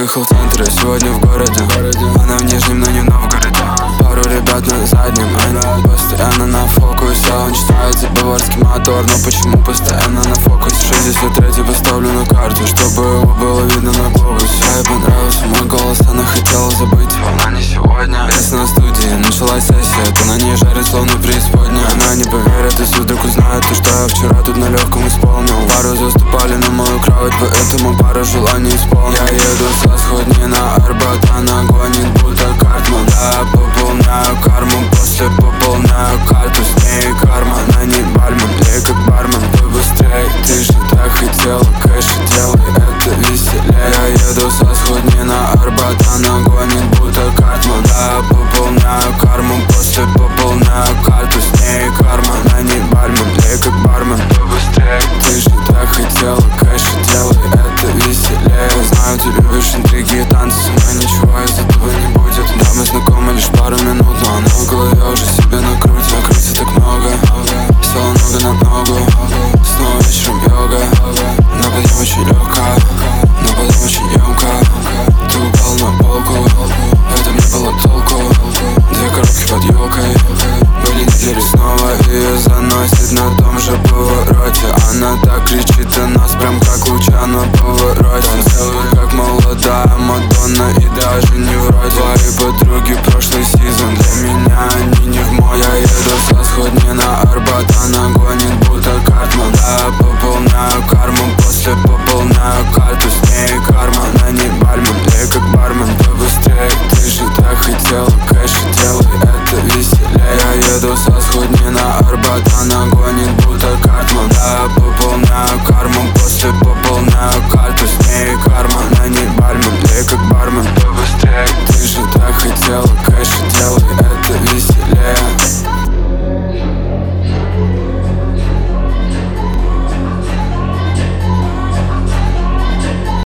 выехал в центр, а сегодня в городе. Она в Нижнем, но не в Новгороде. Пару ребят на заднем, они постоянно на фокусе. Он читает баварский мотор, но почему постоянно на фокусе? 63 поставлю на карту, чтобы его было видно на глобусе. Ей понравился мой голос, она хотела забыть. Она не сегодня. Здесь на студии началась сессия, то на ней жарит словно преисподняя. Она не поверит, если вдруг узнает то, что я вчера тут на легком исполнил. Пару заступали на мою кровать, поэтому пару желаний исполнил. Я еду с восходни на Арбат, она гонит будто Картман. Да, пополняю карму, после пополняю карту. С ней карма, она не бальман, ей как бармен. Ты быстрей, ты же так хотела, кэш, делай это веселее. Я еду с восходни на Арбат, она гонит будто Картман. Да, пополняю карму, после пополняю карту. С ней карма, она не бальман, ей как бармен. Ты быстрей, ты же так хотела, кэш, делай это веселее. Знаю, ты любишь интриги и танцы, но ничего из этого не будет. Да, мы знакомы лишь пару минут, но она в голове уже себе накрутит. Накрутит так много, села нога на ногу. Снова вечером йога, на подъем очень легкая, на подъем очень емко. Ты упал на полку, в этом не было толку. Две коробки под елкой, были недели снова. Ее заносит на том же повороте. Она так кричит о нас, прям как луча на повороте. Танцует как молодая Мадонна и даже не вроде. Твои подруги прошлый сезон, для меня они не в мой. Я еду с восходни на Арбат,